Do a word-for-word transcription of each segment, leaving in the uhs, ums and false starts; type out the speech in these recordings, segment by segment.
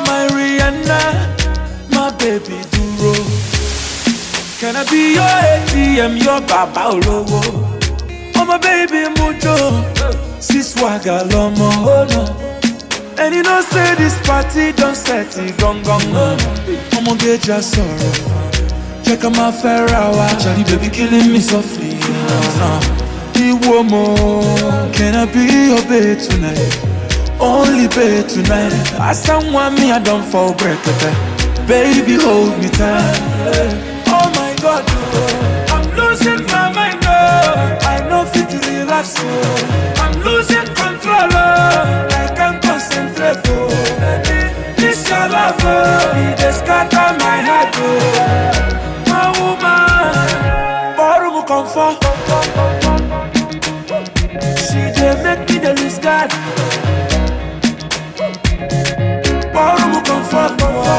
my Rihanna, my baby Duro. Can I be your A T M, your Baba Olowo? Oh my baby Mujo, see swagger lomo, oh no. And you know say this party don't set it gong gong. I'ma get your sorrow. Check out my Ferrari, Charlie baby killing me softly. The woman, can I be your babe tonight? Only babe tonight. I someone me I don't fall break it. Baby hold me tight. Oh my God, oh. I'm losing my mind. Oh. I know fit to relax. Oh. I'm losing control. Oh. I can't concentrate. Oh. This your love, oh. It just scatter my head. Oh. My woman, borrow comfort. She dey make me the lose God. Borrow comfort.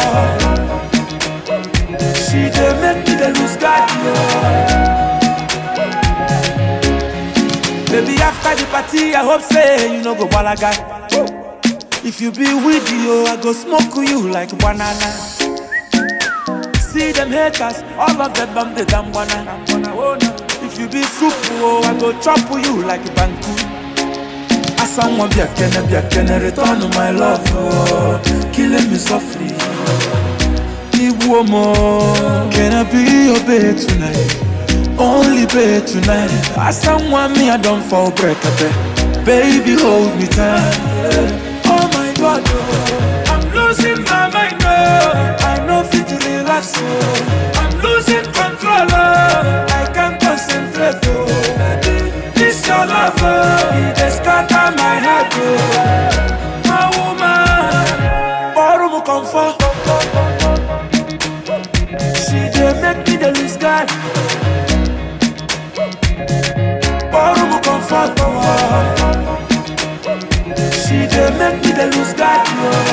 She dey make me the lose God. Baby, after the party, I hope say you no go balaga. If you be with you, I go smoke you like banana. See them haters, all of them bum the damn banana. If you be soup, oh, I go chop you like banku. I someone be a kenne, be a kenne, return to my love, oh, killing me softly. Woman, can I be your babe tonight? Only babe tonight. I someone me I don't fall break up. Baby hold me tight. Oh my God, oh. I'm losing my mind. Oh. I know fit to relax. Oh. I'm losing control. Oh. I can't concentrate. Oh. This your love. Oh. It just scatter my head. Oh. My woman, borrow comfort. She dey make me the lose God. Borrow my comfort. She dey make me the lose God.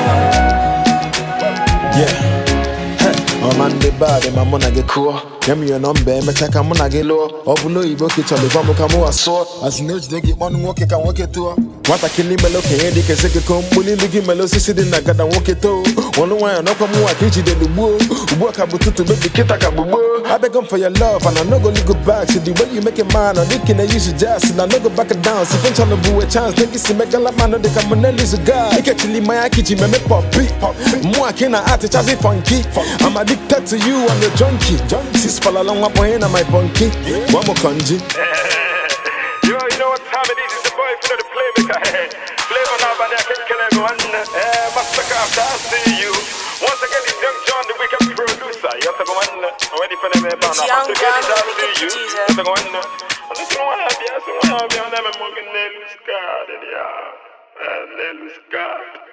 Yeah. Hey, I'm on the bad, and I'm gonna get cool. Give me your number, me check I'm gonna get low. Or below you book it on the bumble come over so. As you know, they get one walk, can walk it to. What I can leave me looking, they can say, come, willing to give me low sitting in a goddamn walk it to. One way, I know come more, I teach you the woo. Work up to make the kid like a boo. I beg them for your love, and I'm not gonna go back. So the way you make it mine, or they can use your jazz, and I'm not go back and down. So if I'm trying to boo a chance, they can see me like man, they come and lose a guy. I can't leave my kitchen, me poppy. More can I add it as a funky. I'm addicted to you, I'm your junkie. Sis fall along my point on my bunkie. One more kanji. Yo, you know what time it is? It's the boy for the playmaker. Flavor now, but I can't kill everyone. Eh, massacre after I see you. Once again, it's Young John, the wicked producer. You have to go on. I'm ready for them. It's Young John, the wicked producer. You have to go on. I just want to be, I just want to be on them and I'm going to lose God. Yeah, lose God.